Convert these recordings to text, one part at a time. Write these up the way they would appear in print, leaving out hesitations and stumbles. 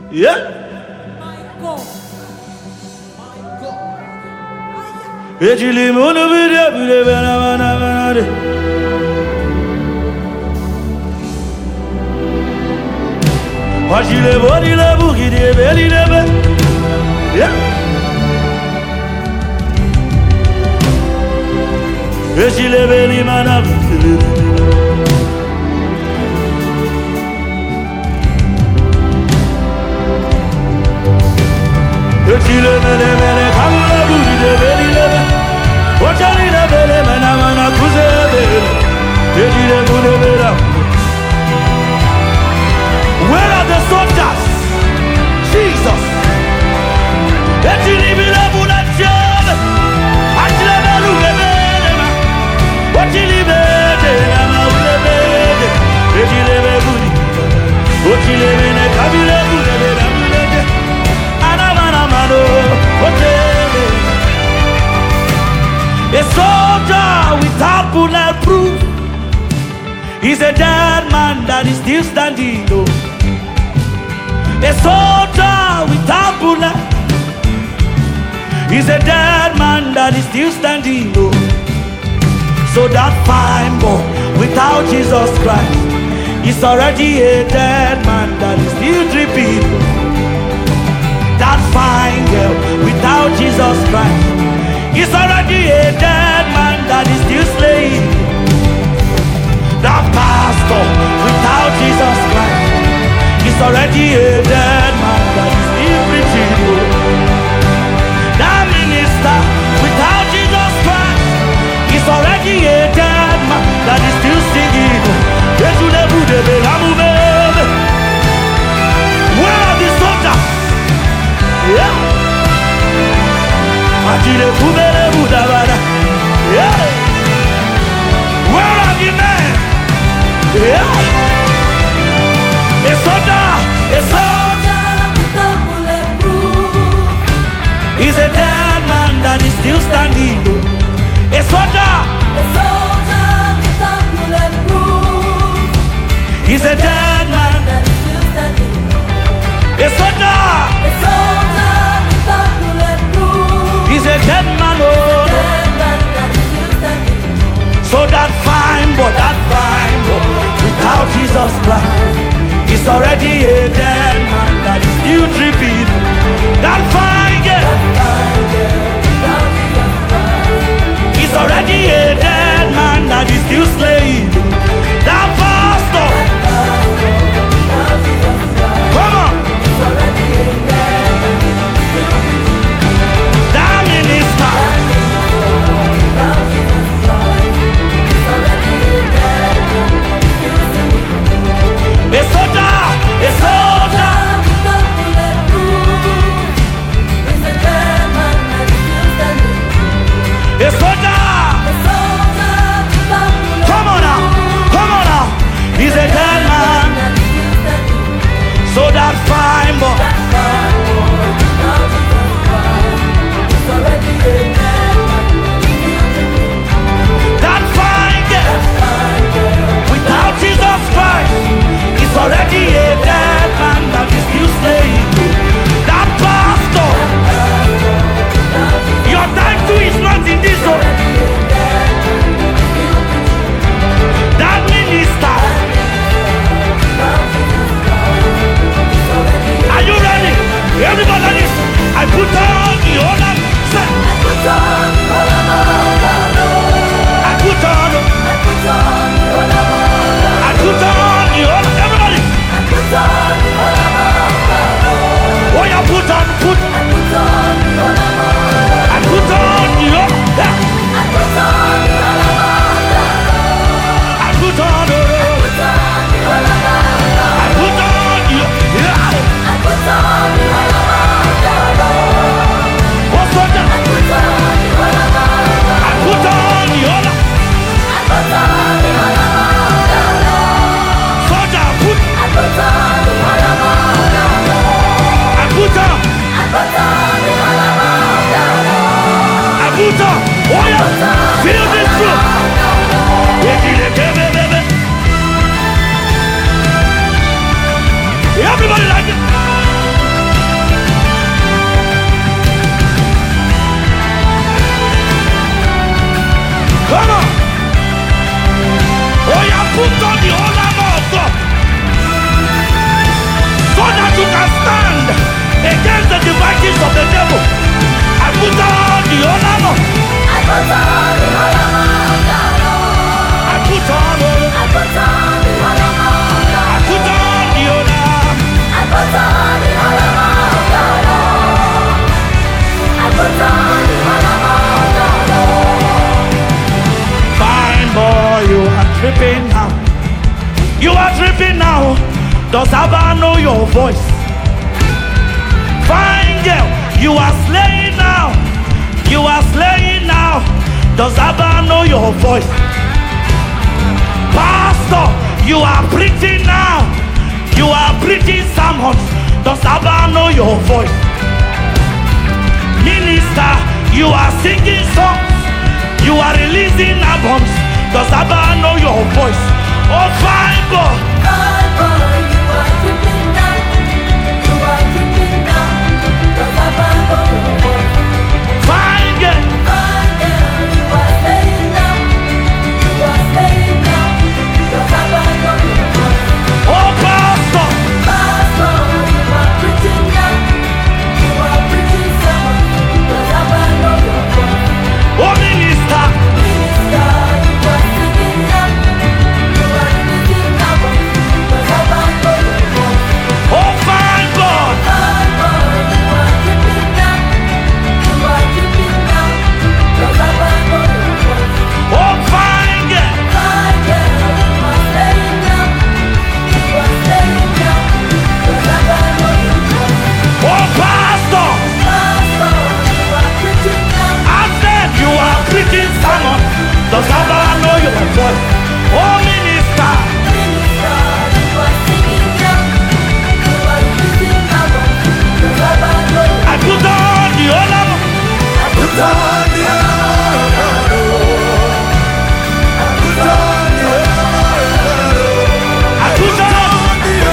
Yeah. Where are the soldiers? Jesus. A soldier without bulletproof is a dead man that is still standing. Oh. A soldier without bullet is a dead man that is still standing. Oh. So that fine boy without Jesus Christ is already a dead man that is still dripping. That fine girl without Jesus Christ is already a dead man that is still slaying. That pastor without Jesus Christ is already a dead man that is still preaching. That minister without Jesus Christ is already a dead man that is still singing. Where are the soldiers? Yeah. Yeah. Where are the men? Yeah. A soldier without bulletproof is a dead man that is still standing. A soldier without bulletproof is a dead man that is still standing. A soldier without bulletproof is a dead man. So that fine boy without Jesus Christ is already a dead man that is still dripping. That fine girl is already a dead man that is still slaying. That pastor, come on. That minister, a soldier is a dead man that is still standing. A soldier, come on now, he's a dead man. So that fine boy, that fine girl without Jesus Christ is already a dead man that is still slaying. That pastor, your time too is not in this zone. That minister, are you ready? Everybody listen. I put on the honor. I put on the honor. Everybody. Oh, you put on. I put on the honor. I put on the honor. I put on the what's that? I put on the honor. Soldier, put. I put on. Oh yeah, feel this too. Everybody like it. strategies of the devil. I put on the whole armor. I put on the whole armor of God. I put on the whole armor. I put on the whole armor of God. I put on the whole armor. I put on the whole armor of God. I put on the whole armor of God. Fine boy, you are tripping now. You are tripping now. Does Abba know your voice? Fine girl, you are slaying now. You are slaying now. Does Abba know your voice? Pastor, you are preaching now. You are preaching sermons. Does Abba know your voice? Minister, you are singing songs. You are releasing albums. Does Abba know your voice? Oh, fine boy. Fine boy, you are tripping now. You are tripping now. Does Abba know your voice? Fine girl. Fine girl, you are staying now. You are staying now. Does Abba know your voice? Oh, pastor. Pastor, you are preaching now. You are preaching sermons. Does Abba know your voice? Oh, minister. Minister, you are singing now. You are singing now. Does Abba know your voice? Oh, fine God. Fine God, you are tripping now. You are tripping now. Does Abba know your voice? Oh, fine girl. Fine girl, you are staying now. You are staying now. Does Abba know your voice? Oh, pastor. Pastor, you are preaching now. I said you are preaching sermon. Does Abba know your voice? Oh, minister. Minister, you are singing now. You are preaching sermon. Does Abba know your voice? I put on the whole armor. I put on the whole armor. I put on the whole armor. I put on the whole armor.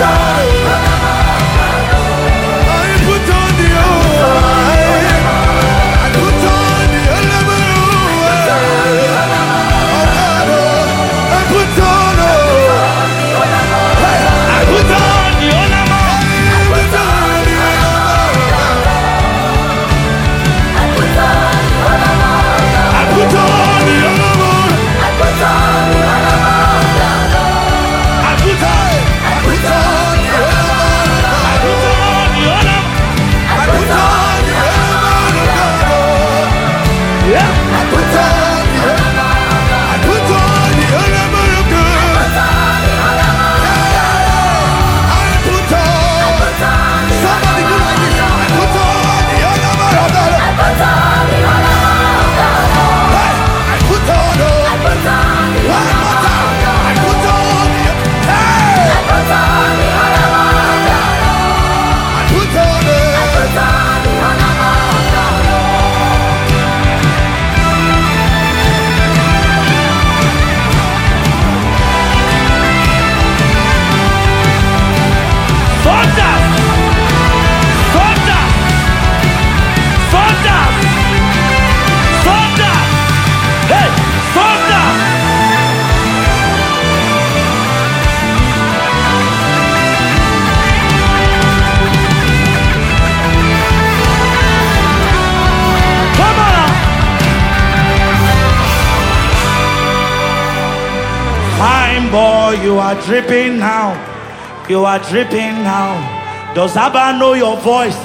Boy, you are dripping now. You are dripping now. Does Abba know your voice?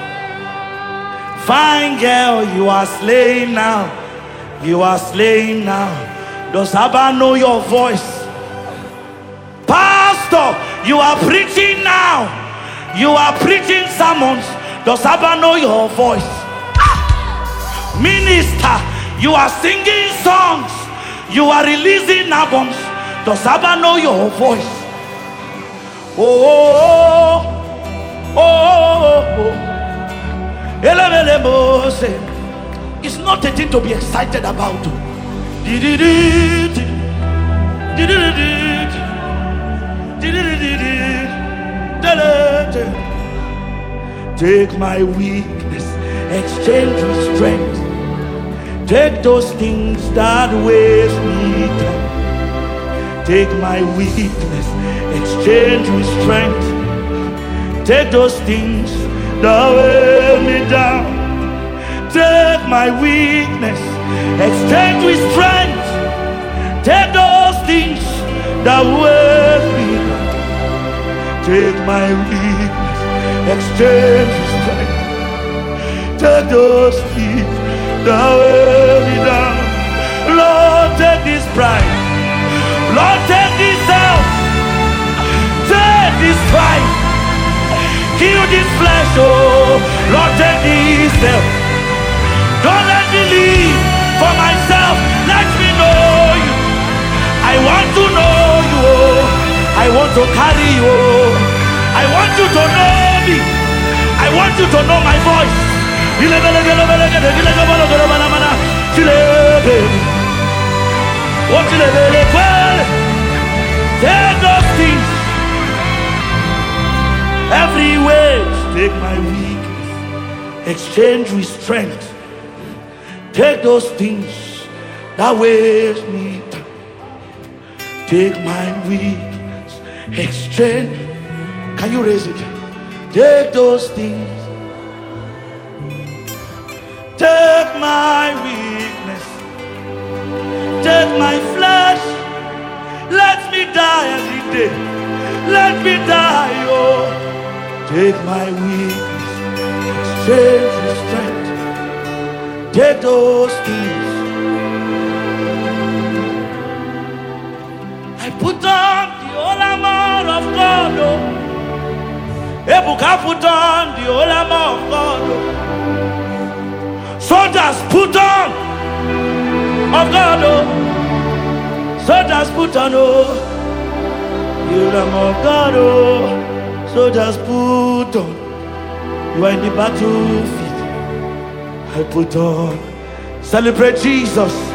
Fine girl, you are slaying now. You are slaying now. Does Abba know your voice? Pastor, you are preaching now. You are preaching sermons. Does Abba know your voice? Minister, you are singing songs. You are releasing albums. Does Abba know your voice? Oh, oh, oh, oh. It's not a thing to be excited about. Take my weakness, exchange with strength. Take those things that weighs me down. Take my weakness, exchange with strength. Take those things that weigh me down. Take my weakness, exchange with strength. Take those things that weigh me down. Take my weakness, exchange with strength. Take those things that weigh me down. Lord, take this pride. Lord, take this self. Take this pride. Kill this flesh, oh. Lord, take this self. Don't let me live for myself. Let me know you. I want to know you, oh. I want to carry you, oh. I want you to know me. I want you to know my voice. Take those things. Every way, take my weakness, exchange with strength. Take those things that weighs me down. Take my weakness, exchange. Can you raise it? Take those things. Take my weakness. Take my flesh. Let me die every day. Let me die, oh. Take my weakness, exchange with strength. Take those things. I put on the whole armor of God, oh. Ebuka put on the whole armor of God, oh. Soldiers put on of God, oh. Soldiers put on, oh. The whole armor of God, oh. Soldiers put on. You are in the battlefield. I put on. Celebrate Jesus.